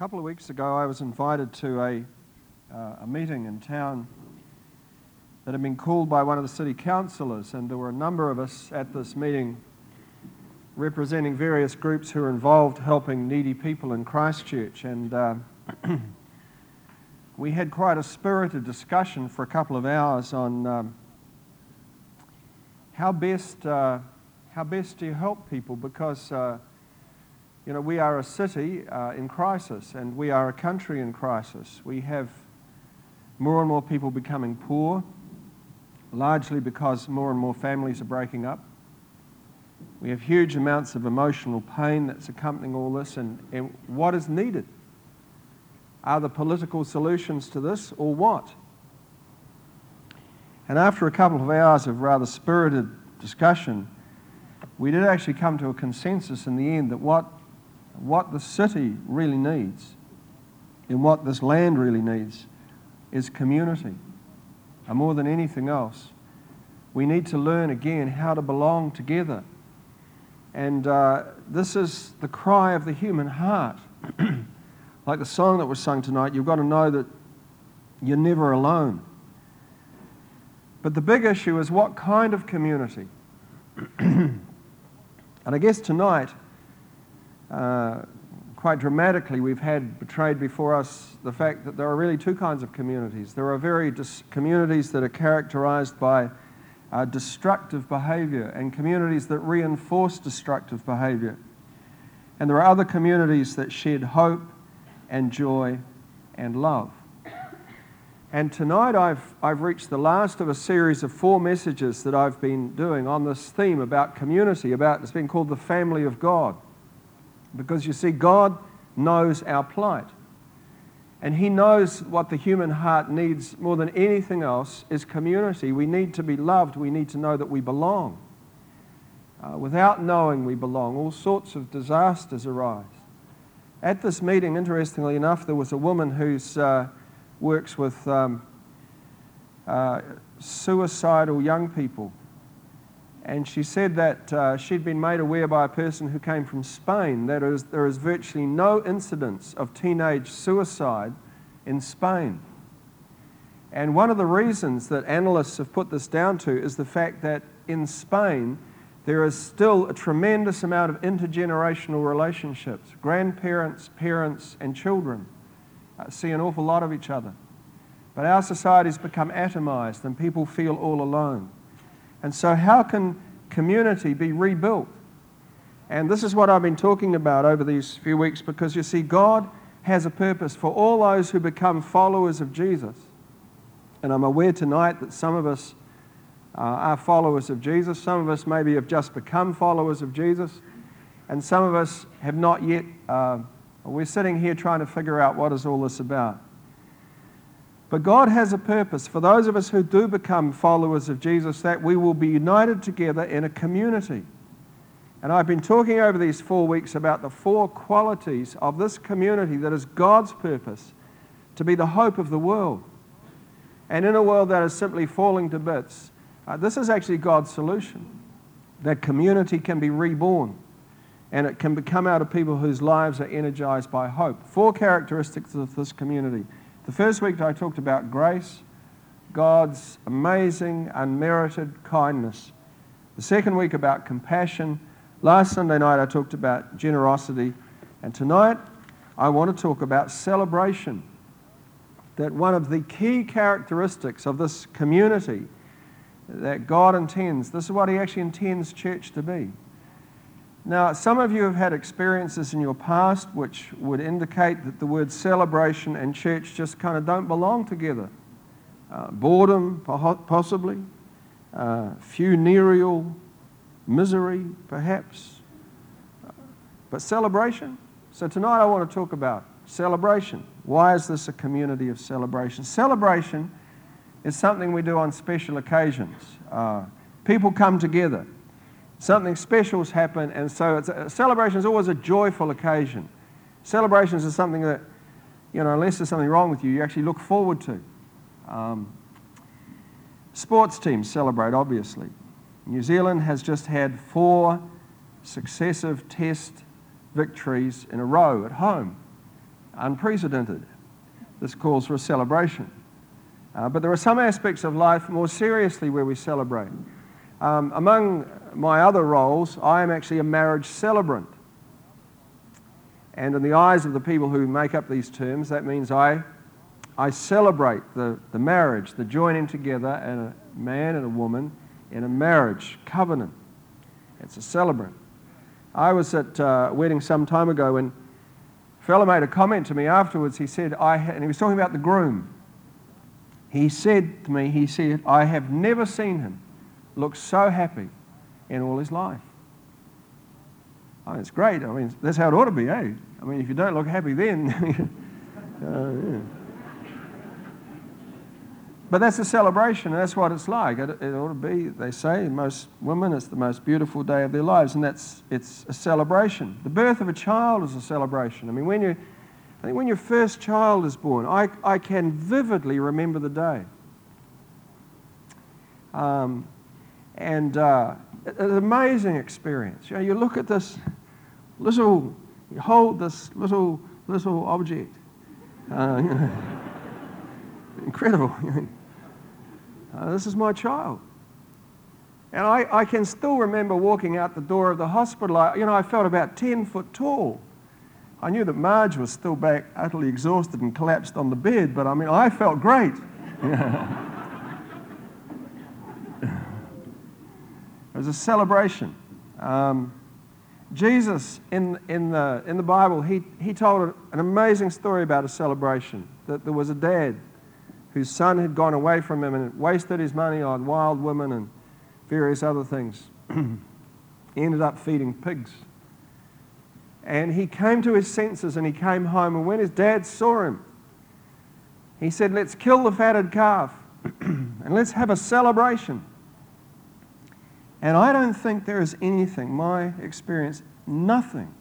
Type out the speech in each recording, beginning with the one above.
couple of weeks ago, I was invited to a meeting in town that had been called by one of the city councillors, and there were a number of us at this meeting representing various groups who are involved helping needy people in Christchurch. And we had quite a spirited discussion for a couple of hours on how best do you help people, because we are a city in crisis, and we are a country in crisis. We have more and more people becoming poor, largely because more and more families are breaking up. We have huge amounts of emotional pain that's accompanying all this, and what is needed? Are there political solutions to this, or what? And after a couple of hours of rather spirited discussion, we did actually come to a consensus in the end that what the city really needs, and what this land really needs, is community. And more than anything else, we need to learn again how to belong together. And this is the cry of the human heart. Like the song that was sung tonight, you've got to know that you're never alone. But the big issue is what kind of community? And I guess tonight, quite dramatically, we've had betrayed before us the fact that there are really two kinds of communities. There are communities that are characterized by destructive behavior, and communities that reinforce destructive behavior. And there are other communities that shed hope and joy and love. And tonight I've reached the last of a series of 4 messages that I've been doing on this theme about community, it's been called the family of God. Because you see, God knows our plight. And He knows what the human heart needs more than anything else is community. We need to be loved. We need to know that we belong. Without knowing we belong, all sorts of disasters arise. At this meeting, interestingly enough, there was a woman who works with suicidal young people. And she said that she'd been made aware by a person who came from Spain that there is virtually no incidence of teenage suicide in Spain. And one of the reasons that analysts have put this down to is the fact that in Spain there is still a tremendous amount of intergenerational relationships. Grandparents, parents, and children see an awful lot of each other. But our society's become atomized and people feel all alone. And so how can community be rebuilt? And this is what I've been talking about over these few weeks, because you see, God has a purpose for all those who become followers of Jesus. And I'm aware tonight that some of us are followers of Jesus. Some of us maybe have just become followers of Jesus. And some of us have not yet. We're sitting here trying to figure out what is all this about. But God has a purpose for those of us who do become followers of Jesus, that we will be united together in a community. And I've been talking over these 4 weeks about the 4 qualities of this community that is God's purpose to be the hope of the world. And in a world that is simply falling to bits, this is actually God's solution. That community can be reborn, and it can come out of people whose lives are energized by hope. 4 characteristics of this community. The first week I talked about grace, God's amazing, unmerited kindness. The second week about compassion. Last Sunday night I talked about generosity. And tonight I want to talk about celebration. That one of the key characteristics of this community that God intends, this is what He actually intends church to be. Now, some of you have had experiences in your past which would indicate that the word celebration and church just kind of don't belong together. Boredom, possibly. Funereal misery, perhaps. But celebration? So tonight I want to talk about celebration. Why is this a community of celebration? Celebration is something we do on special occasions. People come together. Something special's happen, and so celebration is always a joyful occasion. Celebrations is something that, unless there's something wrong with you, you actually look forward to. Sports teams celebrate, obviously. New Zealand has just had 4 successive test victories in a row at home. unprecedented. This calls for a celebration. But there are some aspects of life more seriously where we celebrate. Among my other roles, I am actually a marriage celebrant. And in the eyes of the people who make up these terms, that means I celebrate the marriage, the joining together of a man and a woman in a marriage covenant. It's a celebrant. I was at a wedding some time ago when a fellow made a comment to me afterwards. He said, and he was talking about the groom. He said to me, I have never seen him look so happy in all his life. Oh, it's great. I mean, that's how it ought to be, eh? I mean, if you don't look happy then... yeah. But that's a celebration, and that's what it's like. It ought to be, they say, most women, it's the most beautiful day of their lives, and it's a celebration. The birth of a child is a celebration. I mean, I think when your first child is born, I can vividly remember the day. It's an amazing experience. You know, you look at this you hold this little object. Incredible. This is my child. And I can still remember walking out the door of the hospital. I felt about 10 foot tall. I knew that Marge was still back, utterly exhausted and collapsed on the bed, but I mean, I felt great. It was a celebration. Jesus, in the Bible, he told an amazing story about a celebration, that there was a dad whose son had gone away from him and wasted his money on wild women and various other things. He ended up feeding pigs. And he came to his senses and he came home, and when his dad saw him, he said, let's kill the fatted calf and let's have a celebration. And I don't think there is anything, my experience, nothing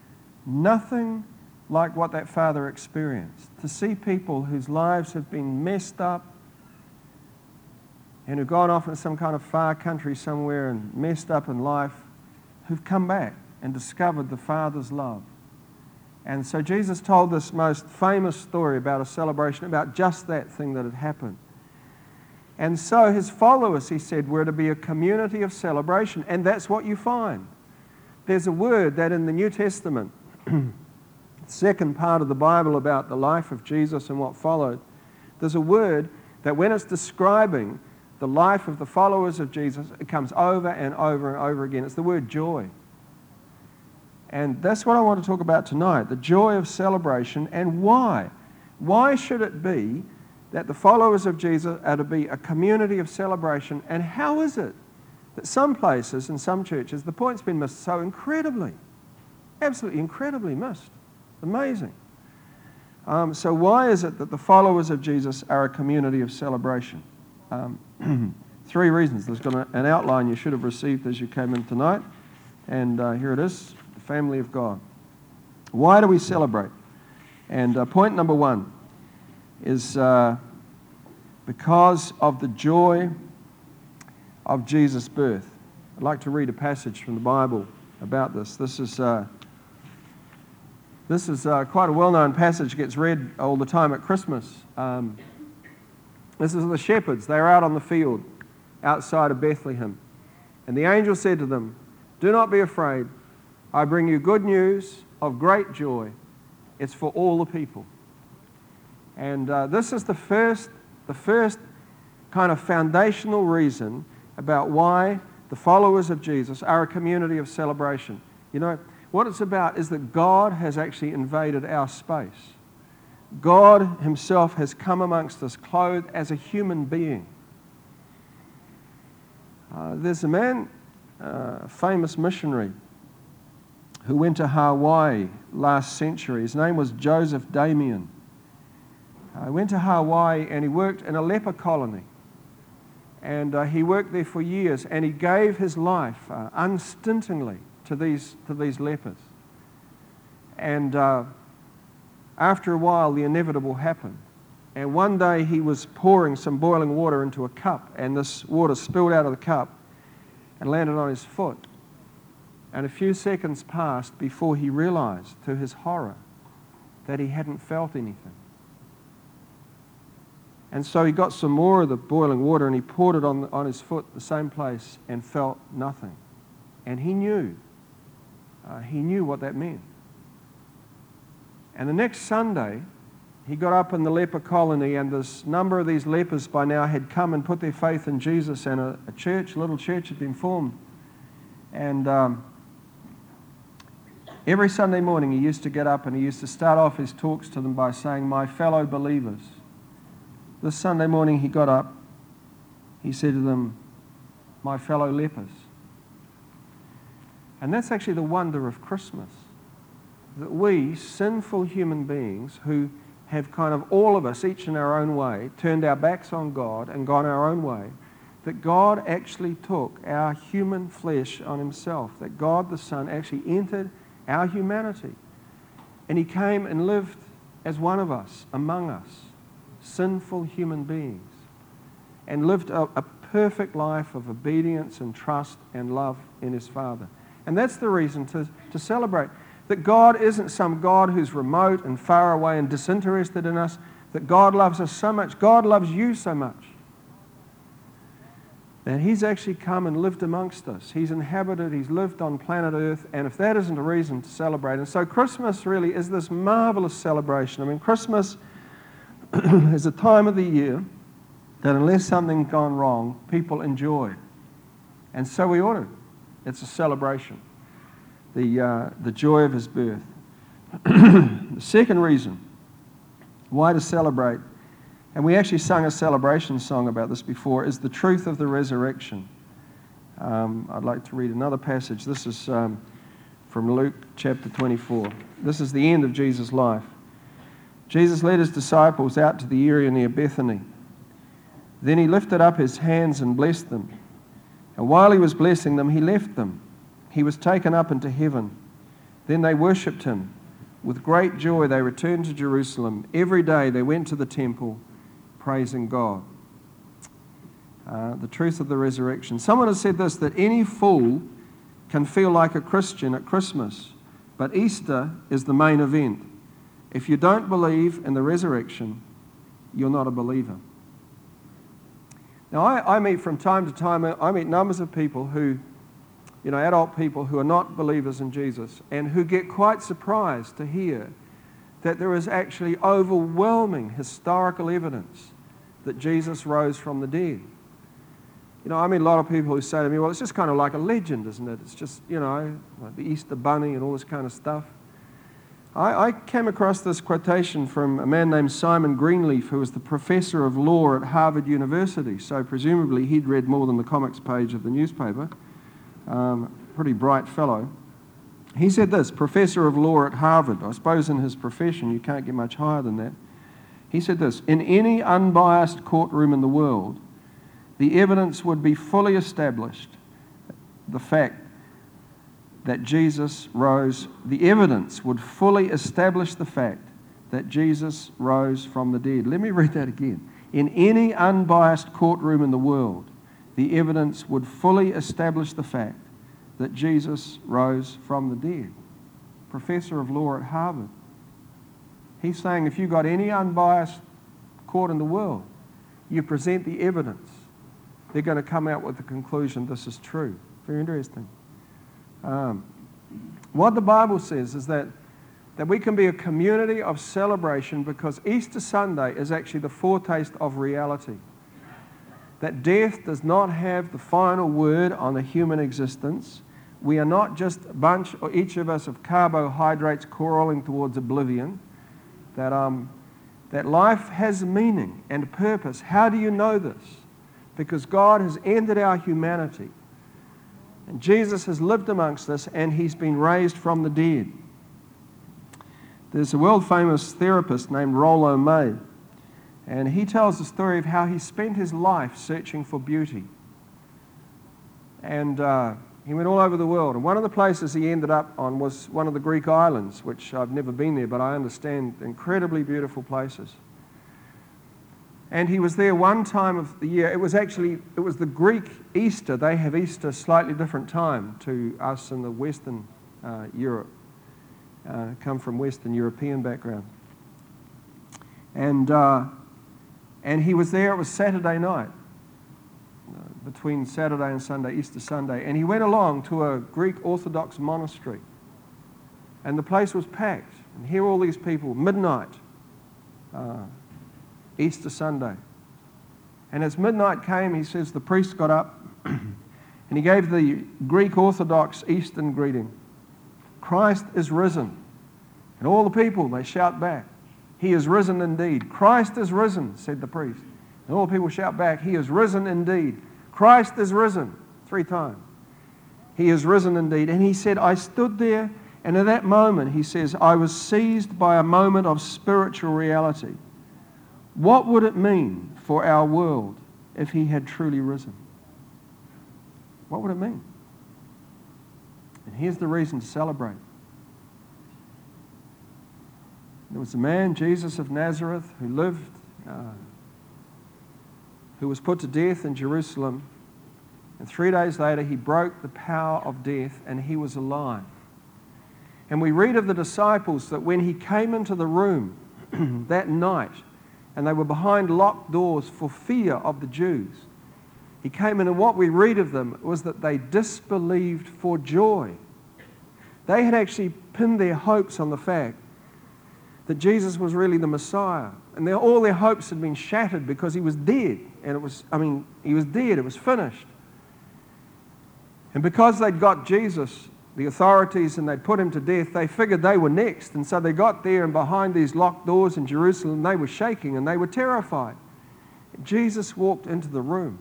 like what that father experienced. To see people whose lives have been messed up and who've gone off into some kind of far country somewhere and messed up in life, who've come back and discovered the Father's love. And so Jesus told this most famous story about a celebration, about just that thing that had happened. And so his followers, he said, were to be a community of celebration, and that's what you find. There's a word that in the New Testament, the second part of the Bible about the life of Jesus and what followed, there's a word that when it's describing the life of the followers of Jesus, it comes over and over and over again. It's the word joy. And that's what I want to talk about tonight, the joy of celebration, and why. Why should it be that the followers of Jesus are to be a community of celebration, and how is it that some places and some churches, the point's been missed so incredibly, absolutely incredibly missed. Amazing. So why is it that the followers of Jesus are a community of celebration? 3 reasons. There's got an outline you should have received as you came in tonight, and here it is. Family of God. Why do we celebrate? And point number 1 is because of the joy of Jesus' birth. I'd like to read a passage from the Bible about this. This is quite a well-known passage, gets read all the time at Christmas. This is the shepherds. They're out on the field outside of Bethlehem. And the angel said to them, "Do not be afraid. I bring you good news of great joy. It's for all the people." And this is the first kind of foundational reason about why the followers of Jesus are a community of celebration. You know, what it's about is that God has actually invaded our space. God himself has come amongst us, clothed as a human being. There's a man, a famous missionary, who went to Hawaii last century. His name was Joseph Damien. He went to Hawaii and he worked in a leper colony. And he worked there for years, and he gave his life unstintingly to these lepers. And after a while, the inevitable happened. And one day he was pouring some boiling water into a cup, and this water spilled out of the cup and landed on his foot. And a few seconds passed before he realized, to his horror, that he hadn't felt anything. And so he got some more of the boiling water and he poured it on his foot, the same place, and felt nothing. And he knew what that meant. And the next Sunday, he got up in the leper colony, and this number of these lepers by now had come and put their faith in Jesus, and a little church had been formed. And every Sunday morning he used to get up and he used to start off his talks to them by saying, "My fellow believers." This Sunday morning he got up, he said to them, "My fellow lepers." And that's actually the wonder of Christmas, that we, sinful human beings who have kind of all of us, each in our own way, turned our backs on God and gone our own way, that God actually took our human flesh on himself, that God the Son actually entered our humanity. And he came and lived as one of us, among us, sinful human beings, and lived a perfect life of obedience and trust and love in his Father. And that's the reason to celebrate. That God isn't some God who's remote and far away and disinterested in us, that God loves us so much, God loves you so much, that he's actually come and lived amongst us. He's inhabited, he's lived on planet Earth, and if that isn't a reason to celebrate. And so Christmas really is this marvelous celebration. I mean, Christmas is a time of the year that unless something's gone wrong, people enjoy. And so we ought to. It's a celebration. The joy of his birth. The second reason why to celebrate, and we actually sung a celebration song about this before, is the truth of the resurrection. I'd like to read another passage. This is from Luke chapter 24. This is the end of Jesus' life. Jesus led his disciples out to the area near Bethany. Then he lifted up his hands and blessed them. And while he was blessing them, he left them. He was taken up into heaven. Then they worshipped him. With great joy they returned to Jerusalem. Every day they went to the temple, praising God. The truth of the resurrection. Someone has said this, that any fool can feel like a Christian at Christmas, but Easter is the main event. If you don't believe in the resurrection, you're not a believer. Now, I meet from time to time, I meet numbers of people who, adult people who are not believers in Jesus and who get quite surprised to hear that there is actually overwhelming historical evidence that Jesus rose from the dead. I meet a lot of people who say to me, well, it's just kind of like a legend, isn't it? It's just, like the Easter bunny and all this kind of stuff. I came across this quotation from a man named Simon Greenleaf, who was the professor of law at Harvard University. So presumably he'd read more than the comics page of the newspaper. Pretty bright fellow. He said this, professor of law at Harvard. I suppose in his profession you can't get much higher than that. He said this, in any unbiased courtroom in the world, the evidence would be fully established. The fact that Jesus rose, the evidence would fully establish the fact that Jesus rose from the dead. Let me read that again. In any unbiased courtroom in the world, the evidence would fully establish the fact that Jesus rose from the dead. Professor of law at Harvard. He's saying if you've got any unbiased court in the world, you present the evidence, they're going to come out with the conclusion this is true. Very interesting. What the Bible says is that we can be a community of celebration because Easter Sunday is actually the foretaste of reality. That death does not have the final word on the human existence. We are not just a bunch, or each of us, of carbohydrates crawling towards oblivion. That life has meaning and purpose. How do you know this? Because God has ended our humanity. And Jesus has lived amongst us and he's been raised from the dead. There's a world-famous therapist named Rollo May, and he tells the story of how he spent his life searching for beauty. And he went all over the world. And one of the places he ended up on was one of the Greek islands, which I've never been there, but I understand incredibly beautiful places. And he was there one time of the year. It was the Greek Easter. They have Easter slightly different time to us in the Western Europe. Come from Western European background. And he was there. It was Saturday night, between Saturday and Sunday, Easter Sunday. And he went along to a Greek Orthodox monastery. And the place was packed. And here were all these people, midnight, Easter Sunday. And as midnight came, he says, the priest got up and he gave the Greek Orthodox Eastern greeting. Christ is risen. And all the people, they shout back, He is risen indeed. Christ is risen, said the priest. And all the people shout back, He is risen indeed. Christ is risen, 3 times. He is risen indeed. And he said, I stood there, and at that moment, he says, I was seized by a moment of spiritual reality. What would it mean for our world if He had truly risen? What would it mean? And here's the reason to celebrate. There was a man, Jesus of Nazareth, who lived, who was put to death in Jerusalem. And 3 days later, He broke the power of death and He was alive. And we read of the disciples that when He came into the room that night, and they were behind locked doors for fear of the Jews, He came in, and what we read of them was that they disbelieved for joy. They had actually pinned their hopes on the fact that Jesus was really the Messiah. And all their hopes had been shattered because He was dead. And He was dead, it was finished. And because they'd got Jesus, the authorities, and they'd put Him to death, they figured they were next. And so they got there, and behind these locked doors in Jerusalem, they were shaking and they were terrified. And Jesus walked into the room.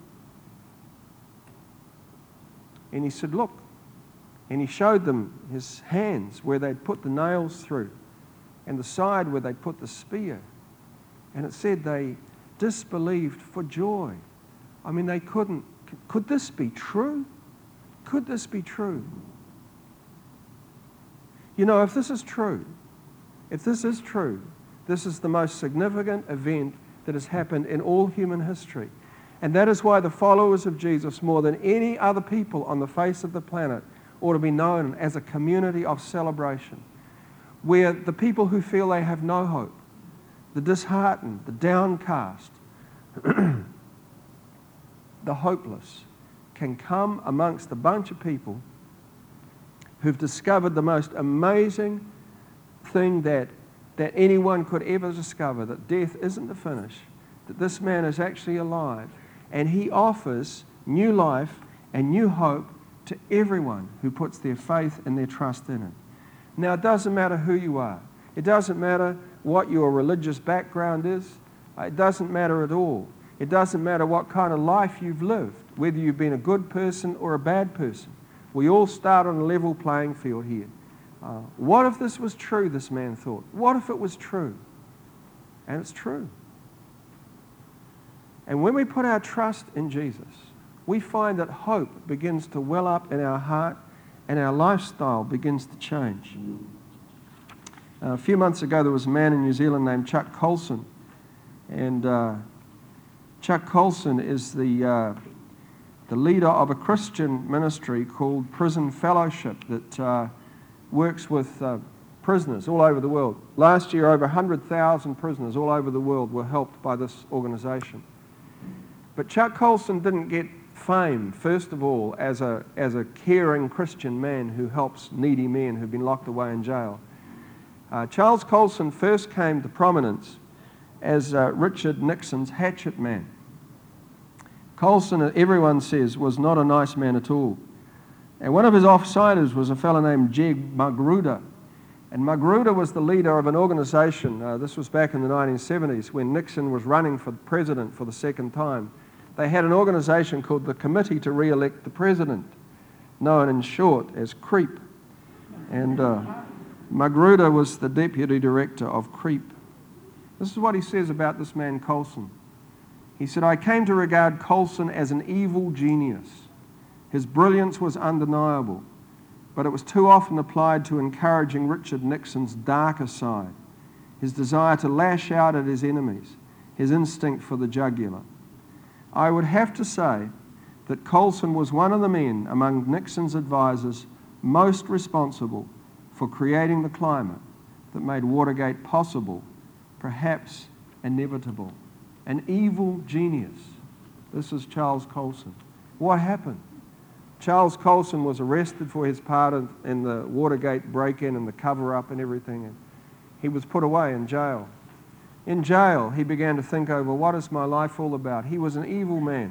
And He said, look. And He showed them His hands where they'd put the nails through, and the side where they'd put the spear. And it said they disbelieved for joy. I mean, they couldn't. Could this be true? Could this be true? You know, if this is true, this is the most significant event that has happened in all human history. And that is why the followers of Jesus, more than any other people on the face of the planet, ought to be known as a community of celebration, where the people who feel they have no hope, the disheartened, the downcast, the hopeless, can come amongst a bunch of people who've discovered the most amazing thing that anyone could ever discover, that death isn't the finish, that this man is actually alive, and He offers new life and new hope to everyone who puts their faith and their trust in it. Now, it doesn't matter who you are. It doesn't matter what your religious background is. It doesn't matter at all. It doesn't matter what kind of life you've lived, whether you've been a good person or a bad person. We all start on a level playing field here. What if this was true, this man thought? What if it was true? And it's true. And when we put our trust in Jesus, we find that hope begins to well up in our heart and our lifestyle begins to change. A few months ago, there was a man in New Zealand named Chuck Colson. And Chuck Colson is the leader of a Christian ministry called Prison Fellowship that works with prisoners all over the world. Last year, over 100,000 prisoners all over the world were helped by this organization. But Chuck Colson didn't get fame, first of all, as a caring Christian man who helps needy men who've been locked away in jail. Charles Colson first came to prominence as Richard Nixon's hatchet man. Colson, everyone says, was not a nice man at all. And one of his offsiders was a fellow named Jeb Magruder. And Magruder was the leader of an organization, this was back in the 1970s, when Nixon was running for president for the second time. They had an organization called the Committee to Re-elect the President, known in short as CREEP. And Magruder was the deputy director of CREEP. This is what he says about this man Colson. He said, I came to regard Colson as an evil genius. His brilliance was undeniable, but it was too often applied to encouraging Richard Nixon's darker side, his desire to lash out at his enemies, his instinct for the jugular. I would have to say that Colson was one of the men among Nixon's advisors most responsible for creating the climate that made Watergate possible, perhaps inevitable. An evil genius. This is Charles Colson. What happened? Charles Colson was arrested for his part in the Watergate break-in and the cover-up and everything. And he was put away in jail. In jail, he began to think over, what is my life all about? He was an evil man.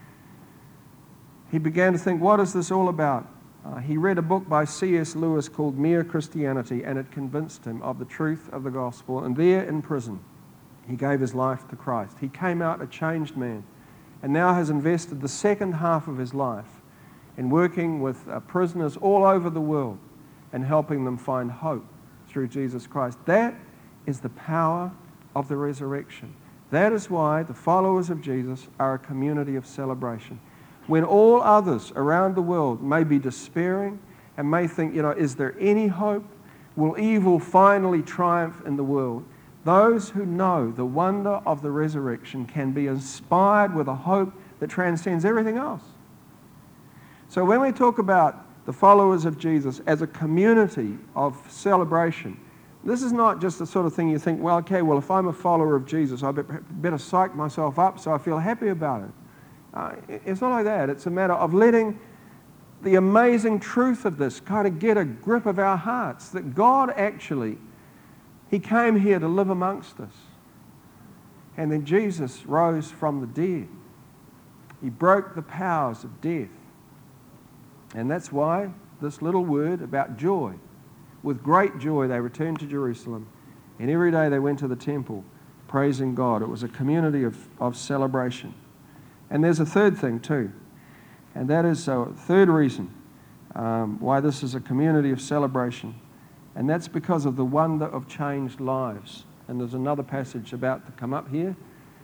He began to think, what is this all about? He read a book by C.S. Lewis called Mere Christianity, and it convinced him of the truth of the gospel. And there in prison, he gave his life to Christ. He came out a changed man, and now has invested the second half of his life in working with prisoners all over the world and helping them find hope through Jesus Christ. That is the power of the resurrection. That is why the followers of Jesus are a community of celebration. When all others around the world may be despairing and may think, is there any hope? Will evil finally triumph in the world? Those who know the wonder of the resurrection can be inspired with a hope that transcends everything else. So when we talk about the followers of Jesus as a community of celebration, this is not just the sort of thing you think, if I'm a follower of Jesus, I better psych myself up so I feel happy about it. It's not like that. It's a matter of letting the amazing truth of this kind of get a grip of our hearts, that God actually, He came here to live amongst us. And then Jesus rose from the dead. He broke the powers of death. And that's why this little word about joy. With great joy they returned to Jerusalem, and every day they went to the temple praising God. It was a community of celebration. And there's a third thing too, and that is a third reason why this is a community of celebration, and that's because of the wonder of changed lives. And there's another passage about to come up here.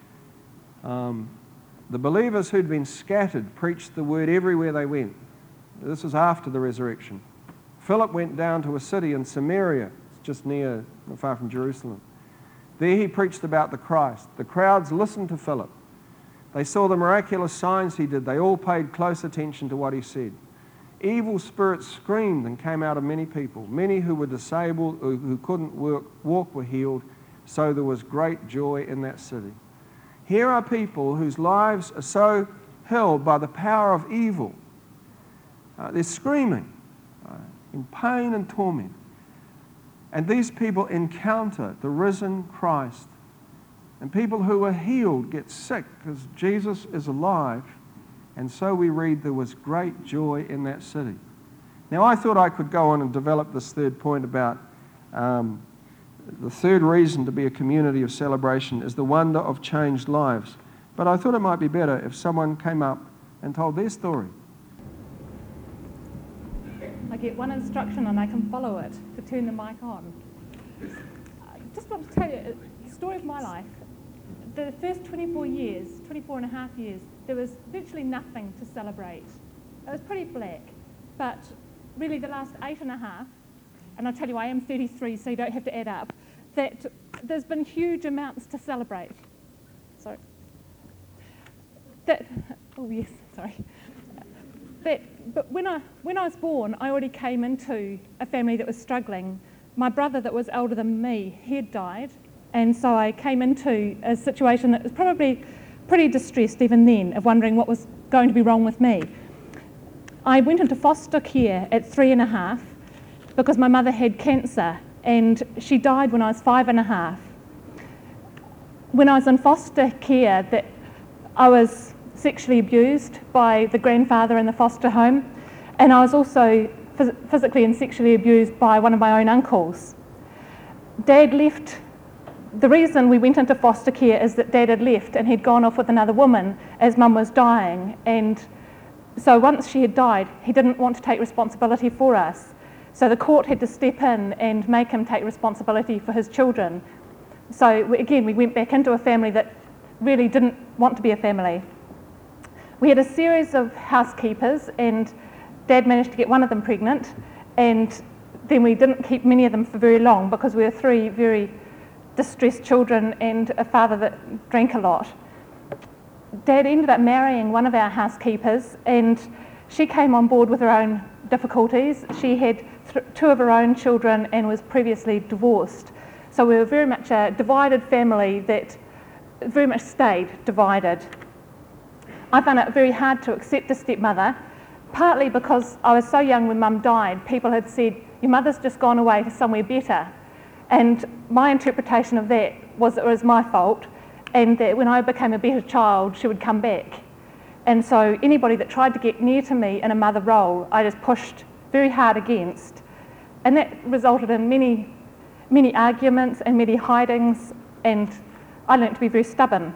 The believers who'd been scattered preached the word everywhere they went. This was after the resurrection. Philip went down to a city in Samaria, it's just not far from Jerusalem. There he preached about the Christ. The crowds listened to Philip. They saw the miraculous signs he did. They all paid close attention to what he said. Evil spirits screamed and came out of many people. Many who were disabled, who couldn't walk, were healed. So there was great joy in that city. Here are people whose lives are so held by the power of evil. They're screaming in pain and torment. And these people encounter the risen Christ. And people who are healed get sick because Jesus is alive. And so we read there was great joy in that city. Now I thought I could go on and develop this third point about the third reason to be a community of celebration is the wonder of changed lives. But I thought it might be better if someone came up and told their story. I get one instruction and I can follow it to turn the mic on. I just want to tell you the story of my life. The first 24 and a half years, there was virtually nothing to celebrate. It was pretty black. But really the last 8 and a half, and I'll tell you I am 33 so you don't have to add up, that there's been huge amounts to celebrate. Sorry. But when I was born, I already came into a family that was struggling. My brother that was older than me, he had died, and so I came into a situation that was probably pretty distressed even then, of wondering what was going to be wrong with me. I went into foster care at 3.5 because my mother had cancer, and she died when I was 5.5. When I was in foster care, I was sexually abused by the grandfather in the foster home, and I was also physically and sexually abused by one of my own uncles. Dad left. The reason we went into foster care is that Dad had left and he'd gone off with another woman as Mum was dying, and so once she had died, he didn't want to take responsibility for us. So the court had to step in and make him take responsibility for his children. So again, we went back into a family that really didn't want to be a family. We had a series of housekeepers, and Dad managed to get one of them pregnant, and then we didn't keep many of them for very long because we were 3 very distressed children and a father that drank a lot. Dad ended up marrying one of our housekeepers, and she came on board with her own difficulties. She had 2 of her own children and was previously divorced. So we were very much a divided family that very much stayed divided. I found it very hard to accept a stepmother, partly because I was so young when Mum died. People had said, your mother's just gone away to somewhere better. And my interpretation of that was it was my fault, and that when I became a better child, she would come back. And so anybody that tried to get near to me in a mother role, I just pushed very hard against. And that resulted in many arguments and many hidings, and I learnt to be very stubborn.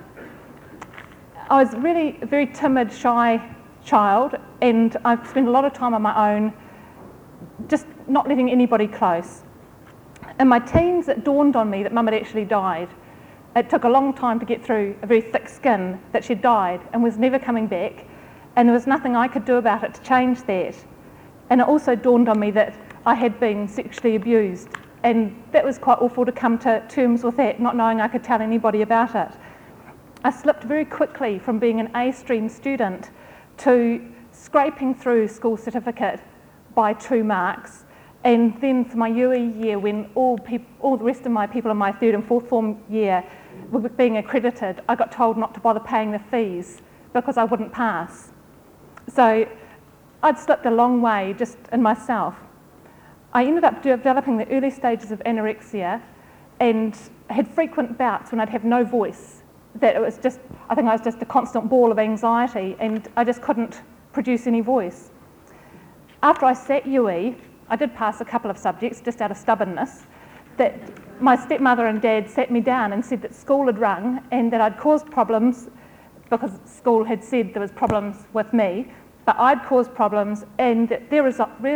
I was really a very timid, shy child, and I've spent a lot of time on my own, just not letting anybody close. In my teens, it dawned on me that Mum had actually died. It took a long time to get through a very thick skin that she'd died and was never coming back, and there was nothing I could do about it to change that. And it also dawned on me that I had been sexually abused, and that was quite awful to come to terms with that, not knowing I could tell anybody about it. I slipped very quickly from being an A-stream student to scraping through school certificate by 2 marks, and then for my UE year, when all the rest of my people in my 3rd and 4th form year were being accredited, I got told not to bother paying the fees because I wouldn't pass. So I'd slipped a long way just in myself. I ended up developing the early stages of anorexia and had frequent bouts when I'd have no voice. That it was just, I think I was just a constant ball of anxiety, and I just couldn't produce any voice. After I sat UE, I did pass a couple of subjects just out of stubbornness, that my stepmother and dad sat me down and said that school had rung and that I'd caused problems because school had said there was problems with me, but I'd caused problems, and that their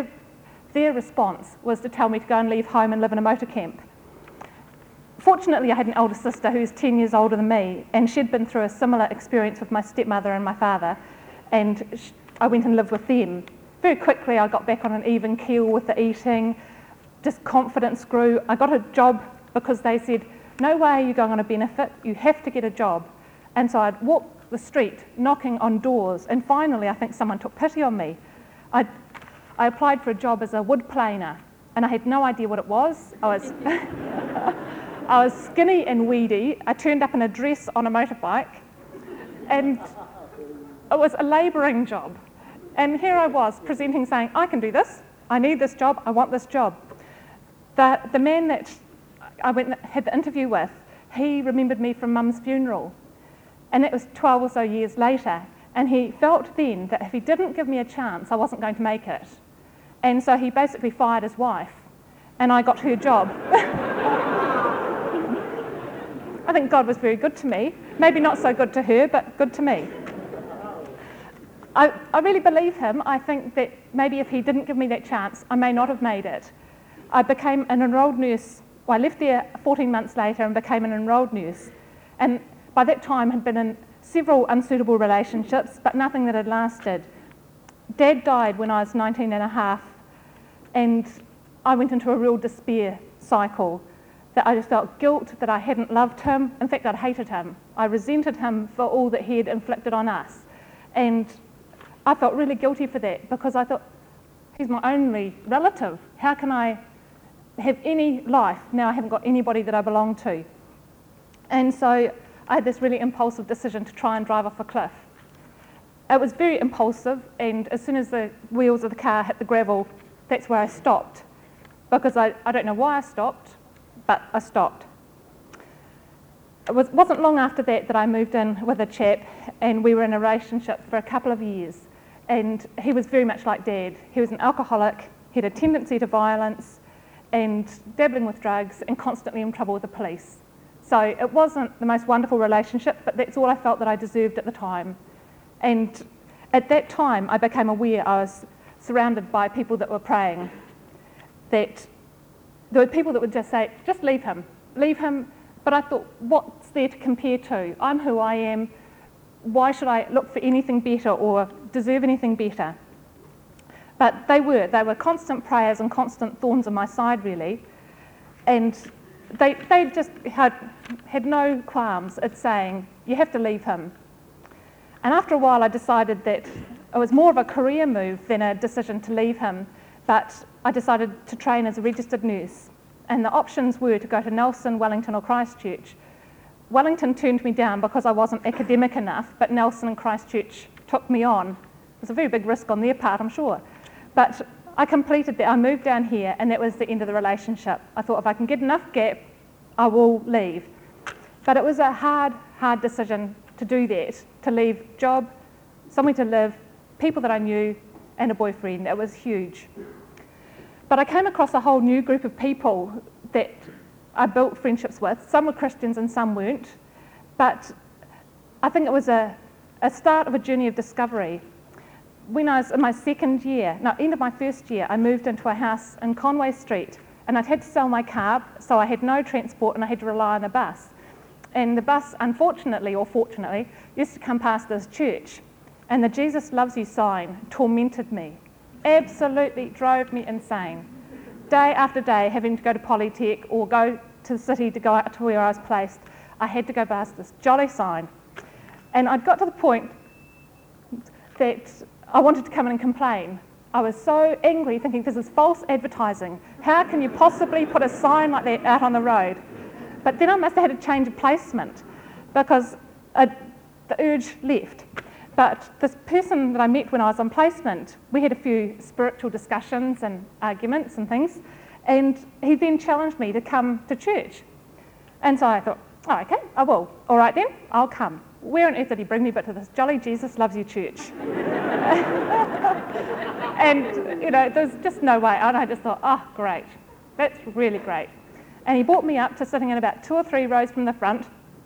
response was to tell me to go and leave home and live in a motor camp. Fortunately, I had an older sister who's 10 years older than me, and she'd been through a similar experience with my stepmother and my father, and I went and lived with them. Very quickly, I got back on an even keel with the eating, just confidence grew. I got a job because they said, no way are you going on a benefit, you have to get a job. And so I'd walk the street, knocking on doors, and finally I think someone took pity on me. I applied for a job as a wood planer, and I had no idea what it was. I was skinny and weedy. I turned up in a dress on a motorbike, and it was a labouring job. And here I was presenting saying, I can do this, I need this job, I want this job. The man that I had the interview with, he remembered me from Mum's funeral, and that was 12 or so years later, and he felt then that if he didn't give me a chance, I wasn't going to make it. And so he basically fired his wife, and I got her job. I think God was very good to me. Maybe not so good to her, but good to me. I really believe him. I think that maybe if he didn't give me that chance, I may not have made it. I became an enrolled nurse. Well, I left there 14 months later and became an enrolled nurse. And by that time had been in several unsuitable relationships, but nothing that had lasted. Dad died when I was 19 and a half, and I went into a real despair cycle, that I just felt guilt that I hadn't loved him. In fact, I'd hated him. I resented him for all that he had inflicted on us. And I felt really guilty for that, because I thought, he's my only relative. How can I have any life now I haven't got anybody that I belong to? And so I had this really impulsive decision to try and drive off a cliff. It was very impulsive, and as soon as the wheels of the car hit the gravel, that's where I stopped, because I don't know why I stopped, but I stopped. It wasn't long after that I moved in with a chap, and we were in a relationship for a couple of years, and he was very much like Dad. He was an alcoholic, he had a tendency to violence and dabbling with drugs and constantly in trouble with the police. So it wasn't the most wonderful relationship, but that's all I felt that I deserved at the time. And at that time, I became aware I was surrounded by people that were praying, that there were people that would just say, just leave him. But I thought, what's there to compare to? I'm who I am. Why should I look for anything better or deserve anything better? But they were constant prayers and constant thorns on my side, really. And they just had no qualms at saying, you have to leave him. And after a while, I decided that it was more of a career move than a decision to leave him, but I decided to train as a registered nurse. And the options were to go to Nelson, Wellington or Christchurch. Wellington turned me down because I wasn't academic enough, but Nelson and Christchurch took me on. It was a very big risk on their part, I'm sure. But I completed that. I moved down here, and that was the end of the relationship. I thought if I can get enough gap, I will leave. But it was a hard decision to do that, to leave job, somewhere to live, people that I knew, and a boyfriend. It was huge. But I came across a whole new group of people that I built friendships with. Some were Christians and some weren't. But I think it was a start of a journey of discovery. When I was in my end of my first year, I moved into a house in Conway Street, and I'd had to sell my car, so I had no transport and I had to rely on the bus. And the bus, unfortunately or fortunately, used to come past this church, and the Jesus Loves You sign tormented me. Absolutely drove me insane. Day after day, having to go to Polytech or go to the city to go out to where I was placed, I had to go past this jolly sign. And I'd got to the point that I wanted to come in and complain. I was so angry, thinking this is false advertising. How can you possibly put a sign like that out on the road? But then I must have had a change of placement, because the urge left. But this person that I met when I was on placement, we had a few spiritual discussions and arguments and things, and he then challenged me to come to church. And so I thought, oh, okay, I will. All right then, I'll come. Where on earth did he bring me but to this jolly Jesus Loves You church? And, there's just no way. And I just thought, oh, great. That's really great. And he brought me up to sitting in about 2 or 3 rows from the front,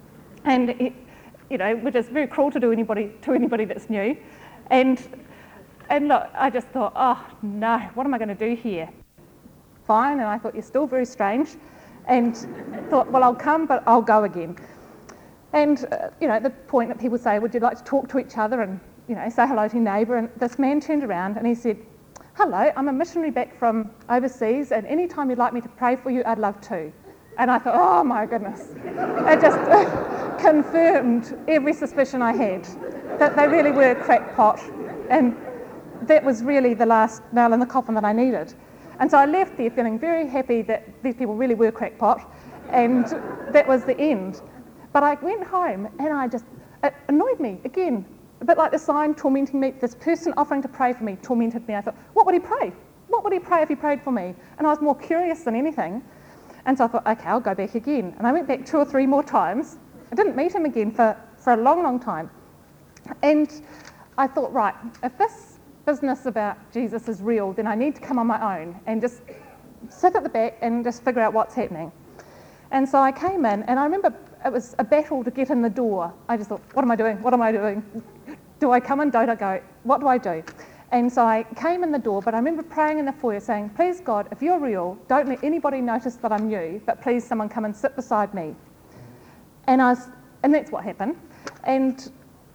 and which is very cruel to do to anybody that's new. And look, I just thought, oh no, what am I going to do here? Fine, and I thought, you're still very strange, and thought, well, I'll come, but I'll go again. And the point that people say, would you like to talk to each other and say hello to your neighbour? And this man turned around and he said, hello, I'm a missionary back from overseas, and any time you'd like me to pray for you, I'd love to. And I thought, oh my goodness. It just confirmed every suspicion I had, that they really were crackpot. And that was really the last nail in the coffin that I needed. And so I left there feeling very happy that these people really were crackpot, and that was the end. But I went home and it annoyed me again. A bit like the sign tormenting me, this person offering to pray for me tormented me. I thought, what would he pray? What would he pray if he prayed for me? And I was more curious than anything. And so I thought, okay, I'll go back again. And I went back 2 or 3 more times. I didn't meet him again for a long, long time. And I thought, right, if this business about Jesus is real, then I need to come on my own and just sit at the back and just figure out what's happening. And so I came in, and I remember it was a battle to get in the door. I just thought, what am I doing? What am I doing? Do I come in? Don't I go? What do I do? And so I came in the door, but I remember praying in the foyer saying, please God, if you're real, don't let anybody notice that I'm new, but please someone come and sit beside me. And that's what happened. And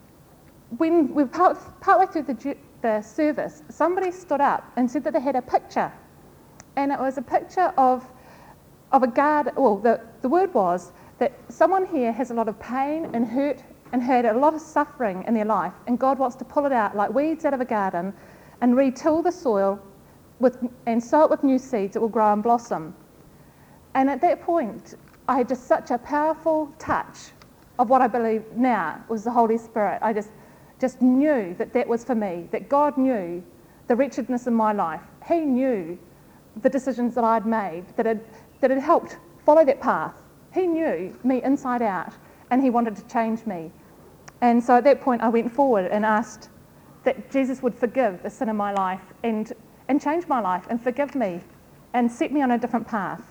when we were partway through the service, somebody stood up and said that they had a picture. And it was a picture of a guard. Well, the word was that someone here has a lot of pain and hurt and had a lot of suffering in their life, and God wants to pull it out like weeds out of a garden and re-till the soil and sow it with new seeds that will grow and blossom. And at that point, I had just such a powerful touch of what I believe now was the Holy Spirit. I just knew that was for me, that God knew the wretchedness in my life. He knew the decisions that I'd made that had helped follow that path. He knew me inside out, and he wanted to change me. And so at that point I went forward and asked that Jesus would forgive the sin in my life and change my life and forgive me and set me on a different path.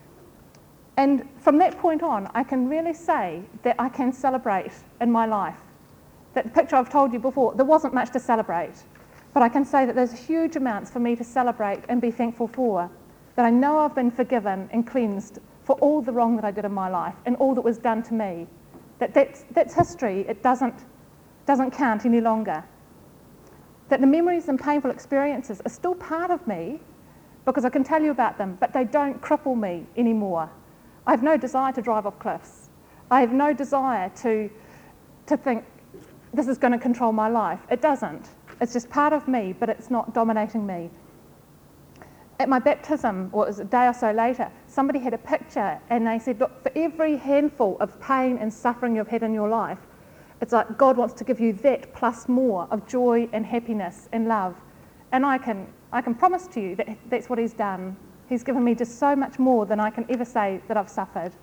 And from that point on, I can really say that I can celebrate in my life. That the picture I've told you before, there wasn't much to celebrate, but I can say that there's huge amounts for me to celebrate and be thankful for, that I know I've been forgiven and cleansed for all the wrong that I did in my life and all that was done to me. That's history. It doesn't count any longer. That the memories and painful experiences are still part of me because I can tell you about them, but they don't cripple me anymore. I have no desire to drive off cliffs. I have no desire to think this is going to control my life. It doesn't. It's just part of me, but it's not dominating me. At my baptism, or it was a day or so later, somebody had a picture and they said, look, for every handful of pain and suffering you've had in your life, it's like God wants to give you that plus more of joy and happiness and love. And I can promise to you that that's what he's done. He's given me just so much more than I can ever say that I've suffered.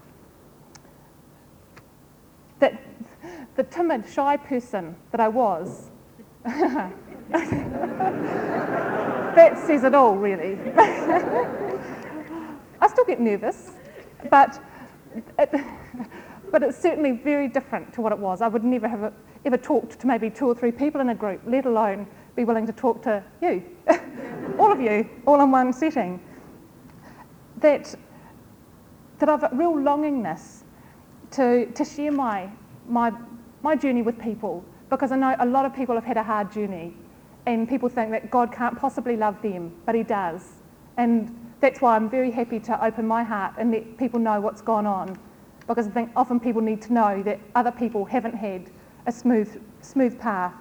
That the timid, shy person that I was, that says it all, really. I still get nervous, but it's certainly very different to what it was. I would never have ever talked to maybe 2 or 3 people in a group, let alone be willing to talk to you, all of you, all in one setting. That I've a real longingness to share my journey with people, because I know a lot of people have had a hard journey, and people think that God can't possibly love them, but he does. And that's why I'm very happy to open my heart and let people know what's gone on, because I think often people need to know that other people haven't had a smooth path.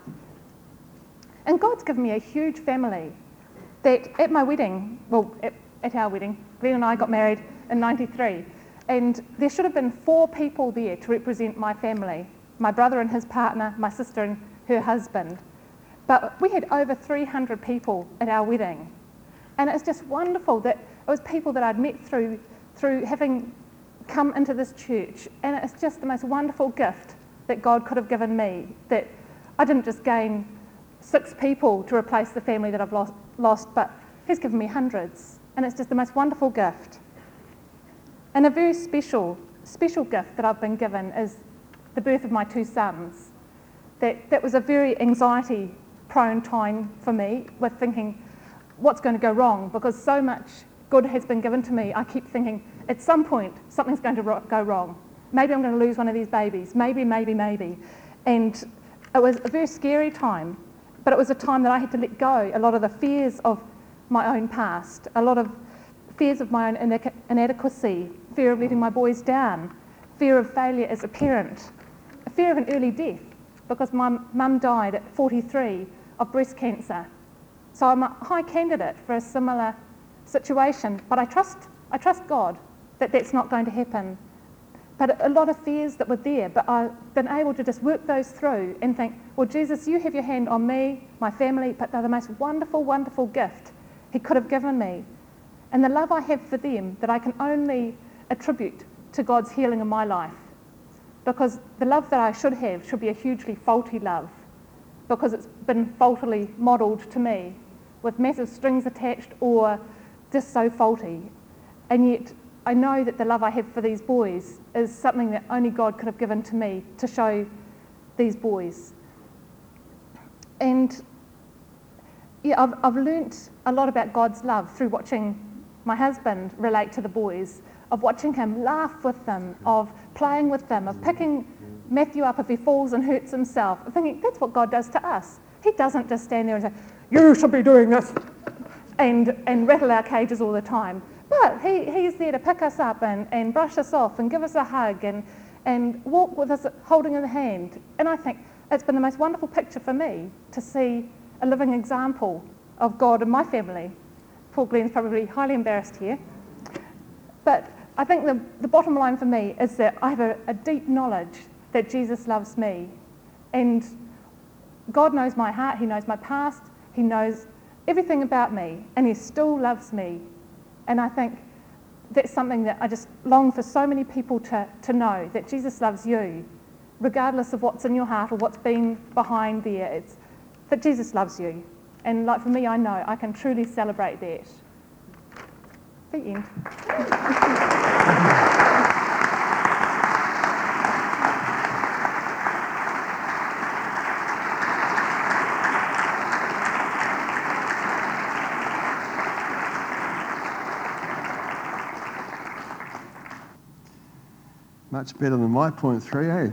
And God's given me a huge family that at my wedding, at our wedding, Glenn and I got married in 93, and there should have been 4 people there to represent my family, my brother and his partner, my sister and her husband. But we had over 300 people at our wedding. And it's just wonderful that it was people that I'd met through having come into this church. And it's just the most wonderful gift that God could have given me, that I didn't just gain 6 people to replace the family that I've lost, but he's given me hundreds. And it's just the most wonderful gift. And a very special gift that I've been given is the birth of my 2 sons. That was a very anxiety-prone time for me, with thinking, what's going to go wrong? Because so much good has been given to me, I keep thinking, at some point, something's going to go wrong. Maybe I'm going to lose one of these babies. Maybe. And it was a very scary time, but it was a time that I had to let go a lot of the fears of my own past, a lot of fears of my own inadequacy, fear of letting my boys down, fear of failure as a parent, a fear of an early death, because my mum died at 43 of breast cancer. So I'm a high candidate for a similar situation, but I trust God that that's not going to happen. But a lot of fears that were there, but I've been able to just work those through and think, well, Jesus, you have your hand on me, my family, but they're the most wonderful, wonderful gift he could have given me. And the love I have for them that I can only attribute to God's healing in my life. Because the love that I should have should be a hugely faulty love, because it's been faultily modelled to me with massive strings attached or just so faulty. And yet I know that the love I have for these boys is something that only God could have given to me to show these boys. And yeah, I've learnt a lot about God's love through watching my husband relate to the boys, of watching him laugh with them, of playing with them, of picking Matthew up if he falls and hurts himself, of thinking that's what God does to us. He doesn't just stand there and say, you should be doing this, and rattle our cages all the time. But he's there to pick us up and brush us off and give us a hug and walk with us holding in the hand. And I think it's been the most wonderful picture for me to see a living example of God in my family. Poor Glenn's probably highly embarrassed here. But I think the bottom line for me is that I have a deep knowledge that Jesus loves me. And God knows my heart, he knows my past, he knows everything about me, and he still loves me. And I think that's something that I just long for so many people to know, that Jesus loves you, regardless of what's in your heart or what's been behind there. It's that Jesus loves you. And like for me, I know I can truly celebrate that. The end. Much better than my point 3, eh?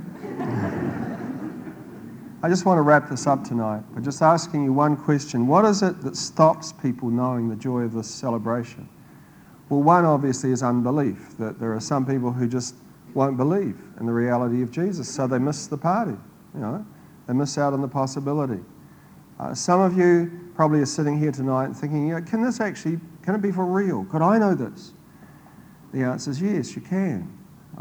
I just want to wrap this up tonight by just asking you one question. What is it that stops people knowing the joy of this celebration? Well, one obviously is unbelief, that there are some people who just won't believe in the reality of Jesus, so they miss the party, they miss out on the possibility. Some of you probably are sitting here tonight and thinking, can it be for real? Could I know this? The answer is yes, you can.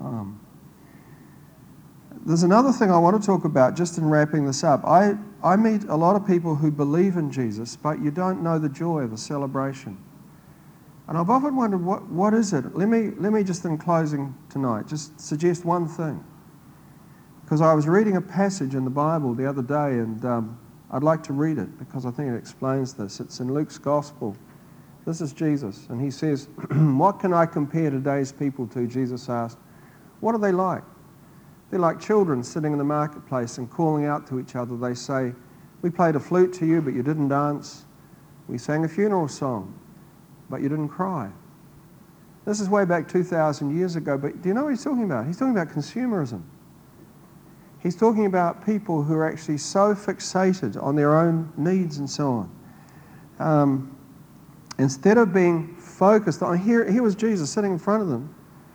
There's another thing I want to talk about just in wrapping this up. I meet a lot of people who believe in Jesus, but you don't know the joy of the celebration. And I've often wondered, what is it? Let me just in closing tonight, just suggest one thing. Because I was reading a passage in the Bible the other day, and I'd like to read it because I think it explains this. It's in Luke's Gospel. This is Jesus, and he says, "What can I compare today's people to?" Jesus asked. "What are they like? They're like children sitting in the marketplace and calling out to each other. They say, 'We played a flute to you, but you didn't dance. We sang a funeral song, but you didn't cry.'" This is way back 2,000 years ago, but do you know what he's talking about? He's talking about consumerism. He's talking about people who are actually so fixated on their own needs and so on. Instead of being focused on, here was Jesus sitting in front of them,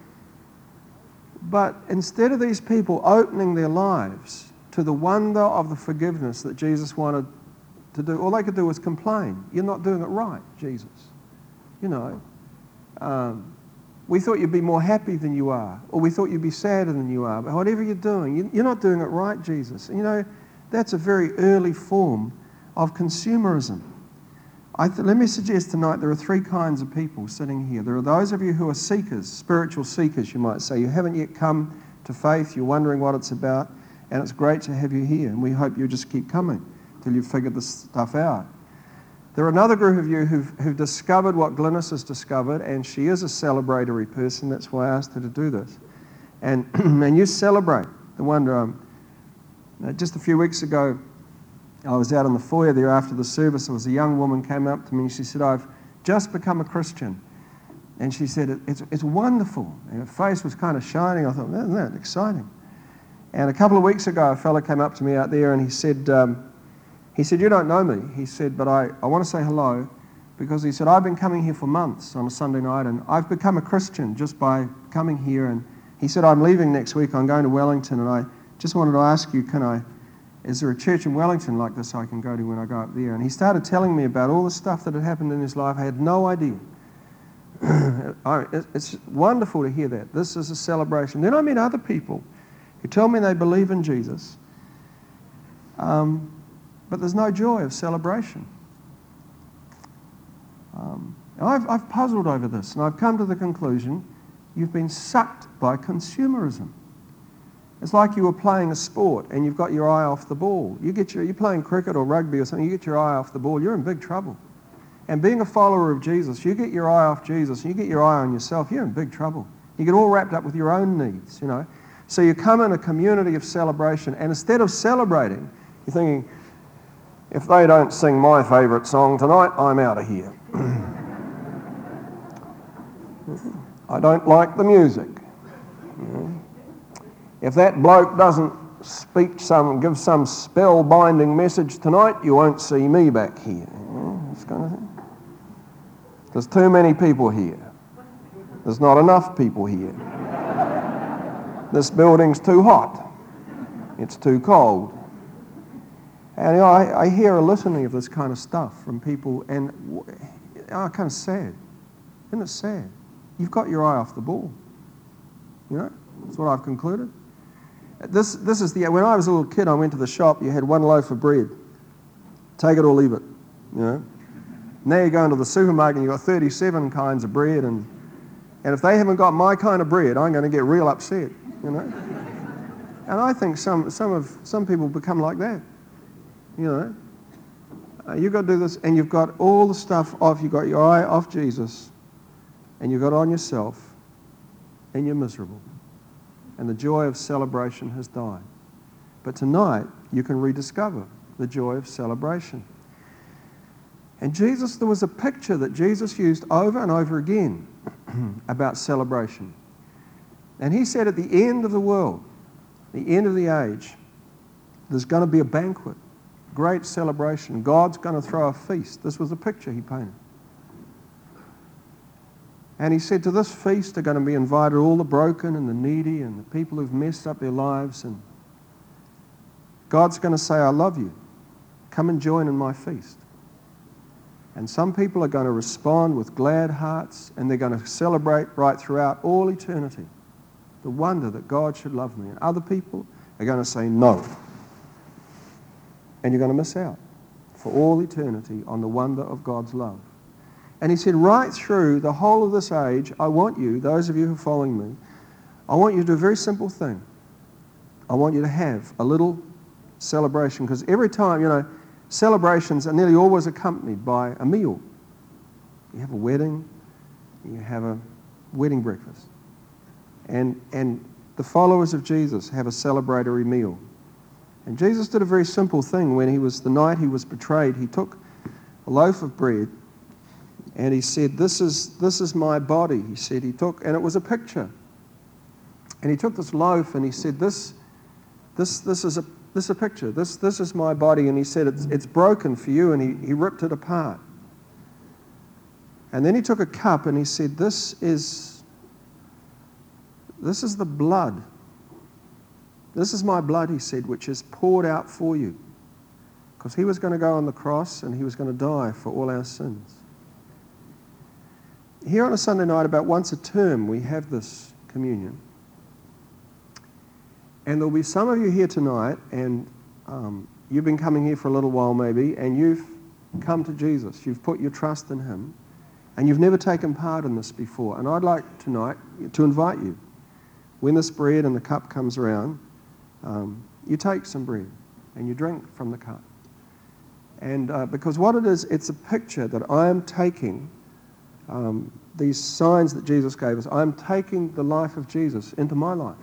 but instead of these people opening their lives to the wonder of the forgiveness that Jesus wanted to do, all they could do was complain. "You're not doing it right, Jesus. You know, we thought you'd be more happy than you are, or we thought you'd be sadder than you are, but whatever you're doing, you're not doing it right, Jesus." And you know, that's a very early form of consumerism. Let me suggest tonight there are three kinds of people sitting here. There are those of you who are seekers, spiritual seekers, you might say. You haven't yet come to faith, you're wondering what it's about, and it's great to have you here, and we hope you'll just keep coming till you've figured this stuff out. There are another group of you who've discovered what Glynis has discovered, and she is a celebratory person. That's why I asked her to do this. And you celebrate the wonder. Just a few weeks ago, I was out in the foyer there after the service. There was a young woman came up to me and she said, "I've just become a Christian." And she said, it's wonderful. And her face was kind of shining. I thought, isn't that exciting? And a couple of weeks ago, a fellow came up to me out there and he said, "You don't know me." He said, "But I want to say hello," because he said, "I've been coming here for months on a Sunday night and I've become a Christian just by coming here." And he said, "I'm leaving next week. I'm going to Wellington and I just wanted to ask you, is there a church in Wellington like this I can go to when I go up there?" And he started telling me about all the stuff that had happened in his life. I had no idea. It's wonderful to hear that. This is a celebration. Then I meet other people who tell me they believe in Jesus, but there's no joy of celebration. I've puzzled over this, and I've come to the conclusion you've been sucked by consumerism. It's like you were playing a sport and you've got your eye off the ball. You're playing cricket or rugby or something, you get your eye off the ball, you're in big trouble. And being a follower of Jesus, you get your eye off Jesus, you get your eye on yourself, you're in big trouble. You get all wrapped up with your own needs, you know. So you come in a community of celebration, and instead of celebrating, you're thinking, if they don't sing my favourite song tonight, I'm out of here. I don't like the music. If that bloke doesn't give some spell-binding message tonight, you won't see me back here. This kind of thing. There's too many people here. There's not enough people here. This building's too hot. It's too cold. And you know, I hear a litany of this kind of stuff from people, and kind of sad. Isn't it sad? You've got your eye off the ball. You know, that's what I've concluded. This is when I was a little kid, I went to the shop, you had one loaf of bread. Take it or leave it, you know. Now you go into the supermarket and you've got 37 kinds of bread, and if they haven't got my kind of bread, I'm going to get real upset, you know. And I think some people become like that, you know. You've got to do this, and you've got all the stuff off, you've got your eye off Jesus, and you've got it on yourself, and you're miserable. And the joy of celebration has died. But tonight, you can rediscover the joy of celebration. And there was a picture that Jesus used over and over again about celebration. And he said at the end of the world, the end of the age, there's going to be a banquet, great celebration. God's going to throw a feast. This was the picture he painted. And he said, to this feast are going to be invited all the broken and the needy and the people who've messed up their lives. And God's going to say, I love you. Come and join in my feast. And some people are going to respond with glad hearts, and they're going to celebrate right throughout all eternity the wonder that God should love me. And other people are going to say no. And you're going to miss out for all eternity on the wonder of God's love. And he said, right through the whole of this age, I want you, those of you who are following me, I want you to do a very simple thing. I want you to have a little celebration, because every time, celebrations are nearly always accompanied by a meal. You have a wedding, you have a wedding breakfast. And the followers of Jesus have a celebratory meal. And Jesus did a very simple thing when the night he was betrayed. He took a loaf of bread and he said, this is my body. He said, and it was a picture. And he took this loaf and he said, this is a picture. This is my body. And he said, it's broken for you. And he ripped it apart. And then he took a cup and he said, this is the blood. This is my blood, he said, which is poured out for you. Because he was going to go on the cross and he was going to die for all our sins. Here on a Sunday night, about once a term, we have this communion. And there'll be some of you here tonight, and you've been coming here for a little while maybe, and you've come to Jesus. You've put your trust in him, and you've never taken part in this before. And I'd like tonight to invite you. When this bread and the cup comes around, you take some bread and you drink from the cup. And because what it is, it's a picture that I am taking these signs that Jesus gave us. I'm taking the life of Jesus into my life.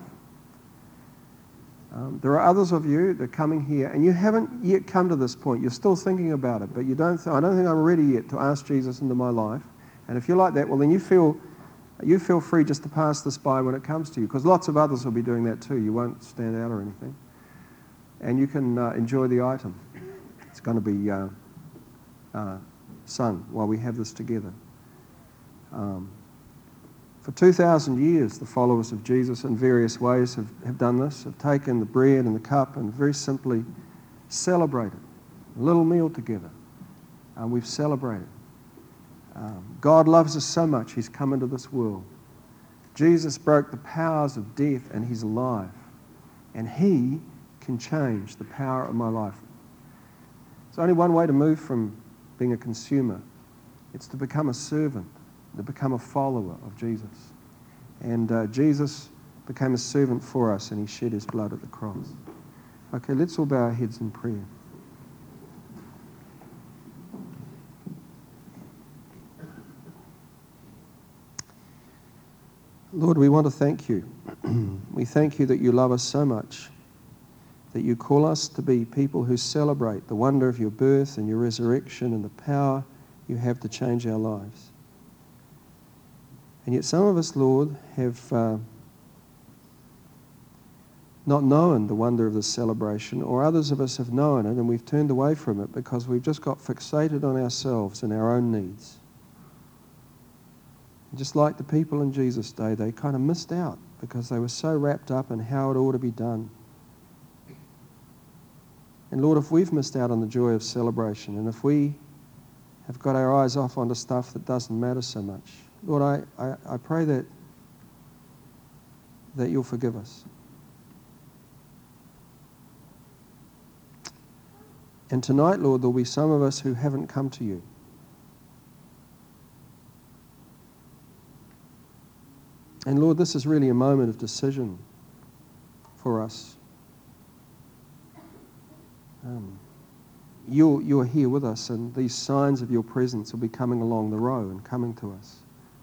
There are others of you that are coming here and you haven't yet come to this point. You're still thinking about it, but I don't think I'm ready yet to ask Jesus into my life. And if you're like that, well then you feel free just to pass this by when it comes to you, because lots of others will be doing that too. You won't stand out or anything. And you can enjoy the item. It's going to be sung while we have this together. For 2,000 years, the followers of Jesus in various ways have done this, have taken the bread and the cup and very simply celebrated a little meal together. We've celebrated. God loves us so much, he's come into this world. Jesus broke the powers of death and he's alive. And he can change the power of my life. There's only one way to move from being a consumer. It's to become a servant, to become a follower of Jesus. And Jesus became a servant for us and he shed his blood at the cross. Okay, let's all bow our heads in prayer. Lord, we want to thank you. We thank you that you love us so much, that you call us to be people who celebrate the wonder of your birth and your resurrection and the power you have to change our lives. And yet some of us, Lord, have not known the wonder of this celebration, or others of us have known it and we've turned away from it because we've just got fixated on ourselves and our own needs. Just like the people in Jesus' day, they kind of missed out because they were so wrapped up in how it ought to be done. And Lord, if we've missed out on the joy of celebration, and if we have got our eyes off onto stuff that doesn't matter so much, Lord, I pray that you'll forgive us. And tonight, Lord, there'll be some of us who haven't come to you. And Lord, this is really a moment of decision for us. You're here with us, and these signs of your presence will be coming along the row and coming to us.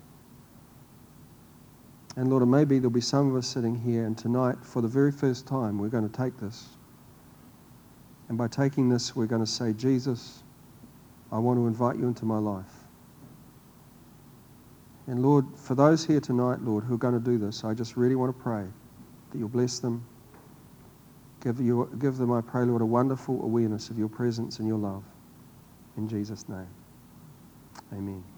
And Lord, maybe there'll be some of us sitting here, and tonight, for the very first time, we're going to take this. And by taking this, we're going to say, Jesus, I want to invite you into my life. And Lord, for those here tonight, Lord, who are going to do this, I just really want to pray that you'll bless them. Give them, I pray, Lord, a wonderful awareness of your presence and your love. In Jesus' name, amen.